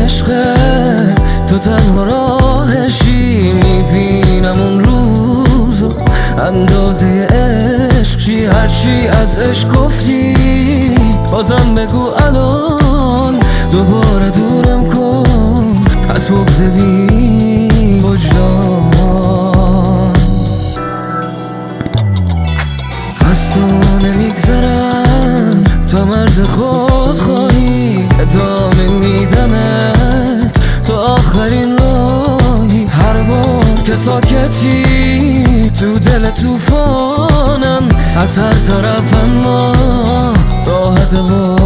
عشقه، تو تنها راهشی. میبینم اون روزو اندازه عشق چی، هرچی از عشق گفتی بازم بگو الان. دوباره دورم کن از بغض بی وجدان. از تو نمیگذرم تا مرز خود خواهی، ادامه میدمت تا آخرین راهی. هر بار که ساکتی تو دل توفانم، از هر طرف اما راحت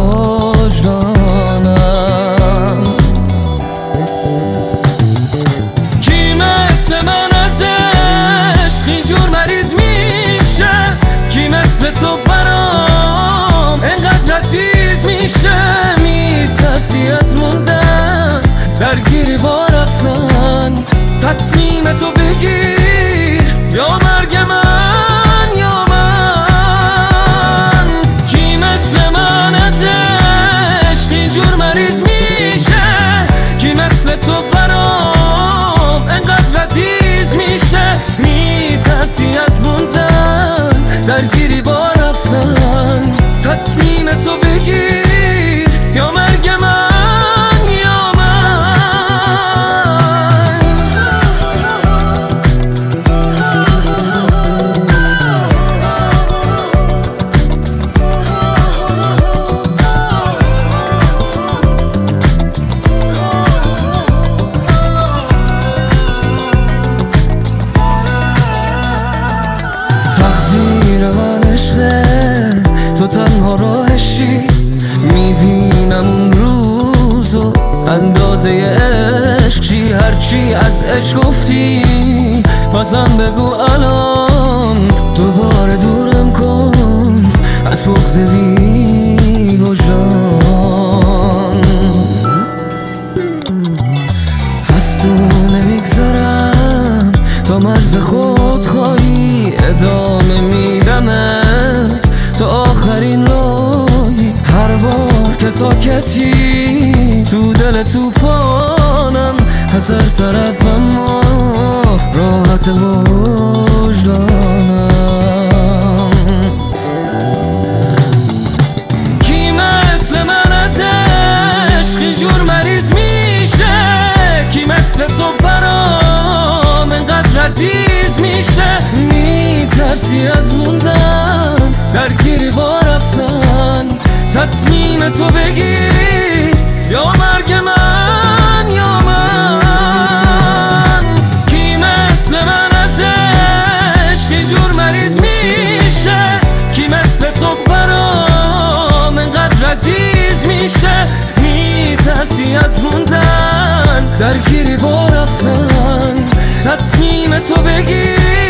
وجدانم. کی مثل من از عشق اینجور مریض میشه؟ کی مثل تو برام انقدر عزیز میشه؟ میترسی از موندن، درگیری با رفتن، تصمیم تو بگیر یا مرگ من یا من. کی مثل من از عشق اینجور مریض میشه؟ کی مثل تو برام انقدر عزیز میشه؟ میترسی از موندن، درگیری با رفتن، تصمیم تو بگیر یا مرگ من یا من. تقدیر من عشقه، تو تنها راهشی. میبینم اون روزو اندازه عشق چی، هرچی از عشق گفتی بازم بگو الان. دوباره دورم کن از بغض بی وجدان. از تو نمیگذرم تا مرز خود خواهی، ادامه میدمت تا آخرین راهی. هر بار که ساکتی تو دل توفانم، از هر طرف اما راحت وجدانم. کی مثل من از عشق اینجور مریض میشه؟ کی مثل تو برام انقدر عزیز میشه؟ میترسی از موندن، درگیری با رفتن، تصمیم تو بگیر یا مرگ من یا من. کی مثل من از عشق اینجور مریض میشه؟ کی مثل تو برام انقدر عزیز میشه؟ میترسی از موندن، درگیری با رفتن، تصمیم تو بگیر